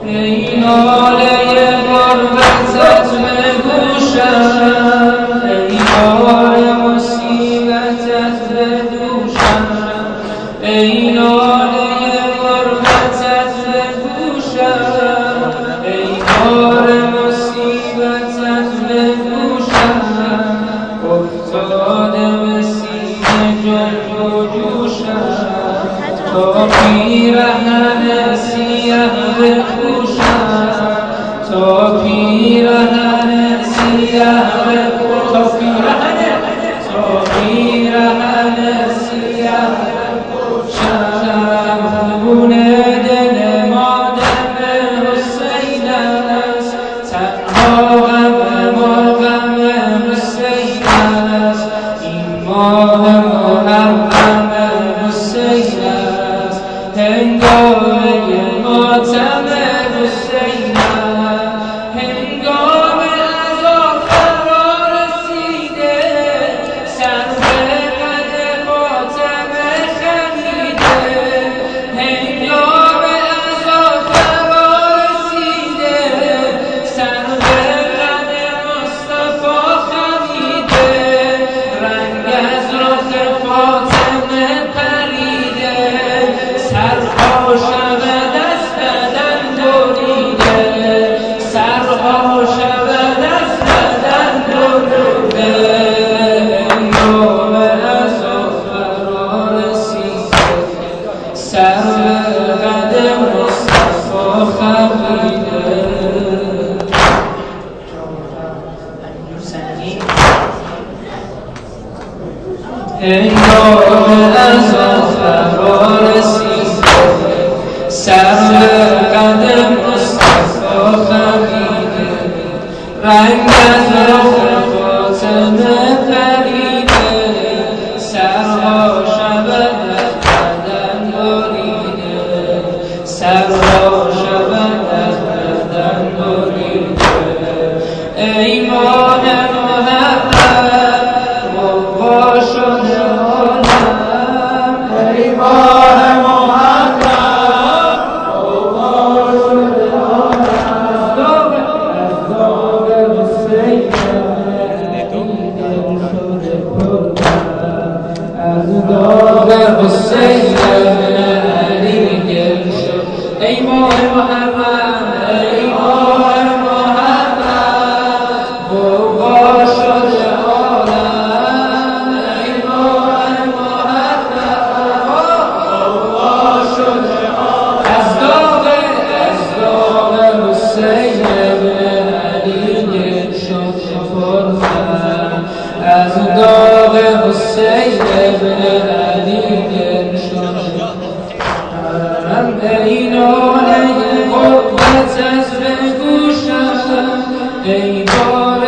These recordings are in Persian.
ای ناله غربتت به گوشم، ای بار مصیبتت به دوشم، ای ناله غربتت به گوشم، ای بار مصیبتت به دوشم، افتاده به سینه جنب و جوشم، تا پیرهن سیه بپوشم، تا پیرهن سیه بپوشم، تا پیرهن سیه بپوشم. خون دل مادر حسین است، تنها غم ما غم حسین است، این ماه محرم حسین است، هنگام ماتم حسین است، هنگام عزا فرا رسیده، سر به قد فاطمه خمیده، هنگام عزا فرا رسیده، سر به قد مصطفی خمیده، رنگ از رخ فاطمه پریده، سرها شود از بدن بریده، سرها شود از بدن بریده، هنگام عزا فرا رسیده، سر به قد مصطفی خمیده. هنگام عزا فرا رسیده، سر به قد مصطفی خمیده، رنگ از رخ فاطمه پریده، سرها شود از بدن بریده، سرها شود از بدن بریده. ای ماه محرم غوغا شده عالم، ای ماه محرم غوغا شده عالم، از داغ حسین دل شده پرم، از داغ حسین علی دل شد. ای ماه محرم، ای ماه محرم غوغا شده عالم، ای ماه محرم غوغا شده عالم، از داغ حسین علی دل شد پرم، از داغ حسین علی دل شد پرم. ای ناله غربتت به گوشم، ای بار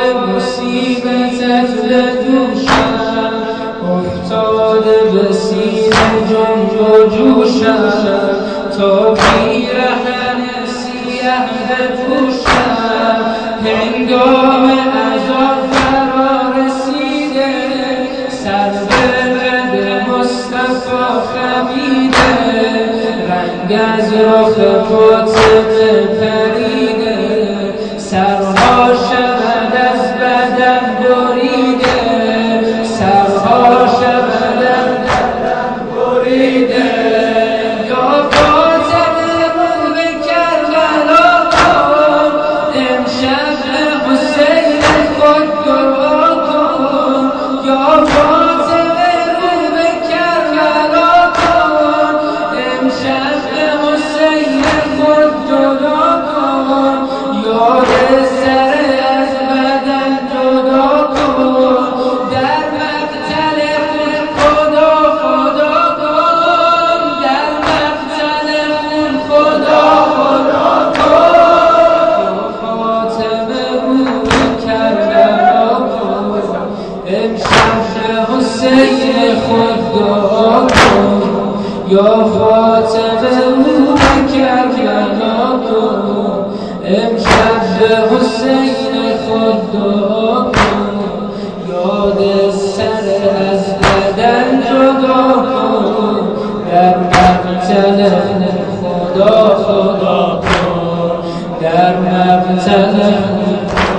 مصیبتت به دوشم، افتاده به سینه جنب و جوشم، تا پیرهن سیه بپوشم، هنگام عزا فرا رسیده، سر به قد مصطفی خمیده، رنگ از رخ فاطمه پریده، سرها شود از بدن بریده، سرها شود از بدن بریده. یا فاطمه رو به کربلا کن، امشب به حسین خود دعا کن، یا فاطمه رو به کربلا کن، امشب به حسین خود دعا کن، یاد سر از بدن جدا کن، در مقتل خون خدا خدا کن، در مقتل خون خدا خدا کن، یا فاطمه رو به کربلا کن، امشب به حسین خود دعا کن، یا فاطمه رو به کربلا کن، امشب به حسین خود دعا کن، یاد سر از بدن جدا کن، در مقتل خدا خدا کن. در مبتل خون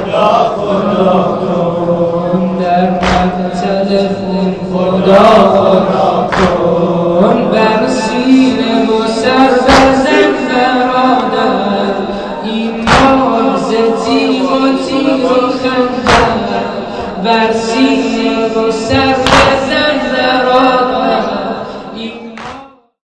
در مبتل خون خدا کن بر سینه و سر بزن برادر ایمان ز تیغ و تیر و خنجر بر سینه و سر